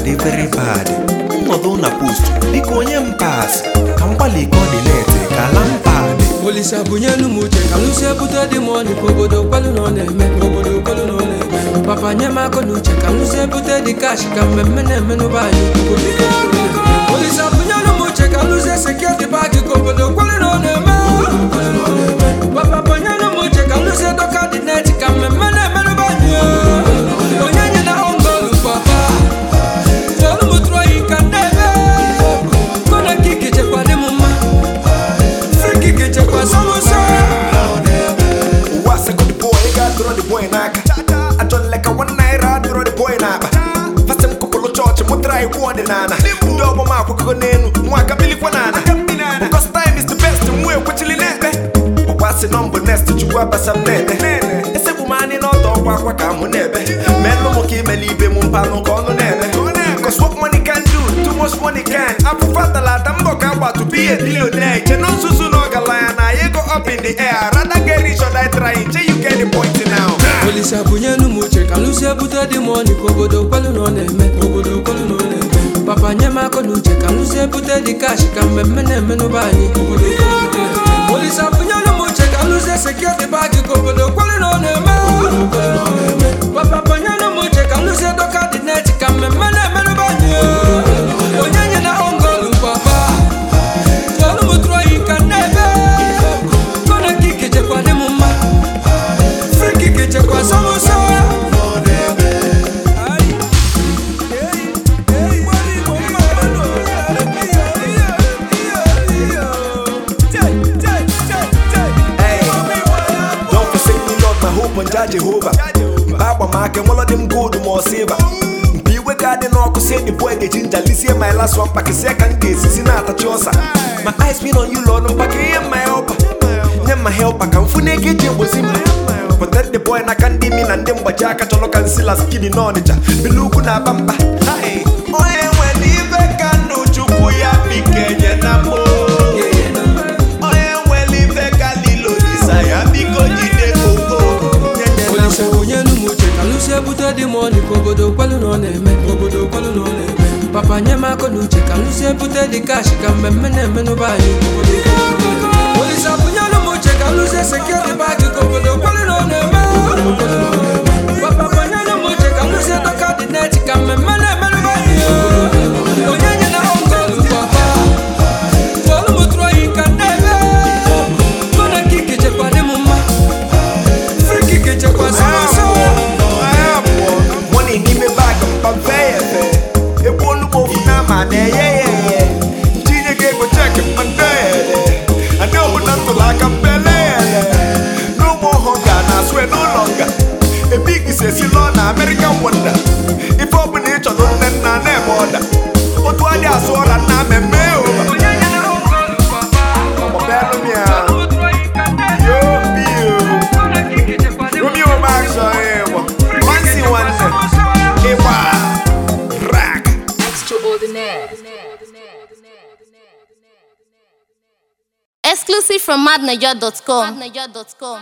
dị very bad. Nnọdụ na post biko onye m pass ka mgbalị coordinate ka ala m pad. Olisa bunyelu muche ka lusi ebute dị money ka obodo kwelu na ọ na-eme obodo kwelu na ọ na-eme. Papa nye m akọ n'uche ka lusi ebute dị cash ka mmemme na-eme n'ụba anyị obodo kwelu na ọ na-eme. Olisa bunyelu muche ka lusi security bag ka obodo kwelu na ọ na-eme. Papa bunyelu muche ka lusi doka dị net ka mmemme na-eme n'ụba anyị. Onye nye na ongolu papa tolu mu tro yi ka nebe kona kiki chekwa dị m mma friki kiki chekwa samosa. What's a good boy? Got throw the boy naka. I don't like a one night throw the boy naka. Fast em kokolo church mo try word nana. Double mark ko nenu mwaka bili kwa nana. Because time is the best mwe kwachili nebe. What's a number next to you up some nebe. Ese bumani no to kwa ka mo nebe. Melo mo ki melibe mo pano kono nebe. Cause what money can do, too much money can. I prefer the la damboka about to be a billionaire. Cheno susu no galana, you go up in the air. Rather get rich or die trying, till you get the point now. Olisa bunyelu muche ka lusi ebute dị money ka obodo kwelu na ọ na-eme obodo kwelu na ọ na-eme. Papa nye m akọ n'uche ka lusi ebute dị cash ka mmemme na-eme n'ụba anyị obodo kwelu na ọ na-eme. Olisa bunyelu muche ka lusi security bag ka obodo kwelu na ọ na-eme obodo kwelu na ọ na-eme. Papa bunyelu muche ka lusi doka dị net ka mmemme na-eme n'ụba anyị. Onye nye na ongolu papa tolu mu tro yi ka nebe kona kiki chekwa dị m mma friki kiki chekwa samosa. Don't forsake me, Lord, my hope on Jehovah. Baba mark and all of them gold more silver. Be we garden or say the boy get ginger. Listen, my last one pack a second day. Sinata chosa. My eyes been on you, Lord. I'm packing my helper. My helper can fune get you was him. But that the boy na can be mean and them bajaka to look and see las skinny knowledge. Belukuna bamba. Hey, oh, when even can no chukuya be Kenya namo. Olisa bunyelu muche ka lusi ebute dị money ka obodo kwelu na ọ na-eme obodo kwelu na ọ na-eme. Papa nye m akọ n'uche ka lusi ebute dị cash ka mmemme na-eme n'ụba anyị obodo kwelu na ọ na-eme. Olisa bunyelu muche ka lusi security bag ka obodo kwelu na ọ na-eme obodo kwelu na ọ na-eme. Papa bunyelu muche ka lusi doka dị net ka mmemme na-eme n'ụba anyị. Onye nye na ongolu papa tolu mu tro yi ka nebe kona kiki chekwa dị m mma friki kiki chekwa samosa. Money in me bag and pay. It won't go for man. Yeah. Gina gave a check in my day. I know not to like a belly. No more hunger, I swear no longer. A big is a Silona, American wonder. If open nature, don't let na name order. But why they are so that I'm a male? Romeo Max, I am. Fancy one. Extraordinaire. Exclusive from madnaja.com.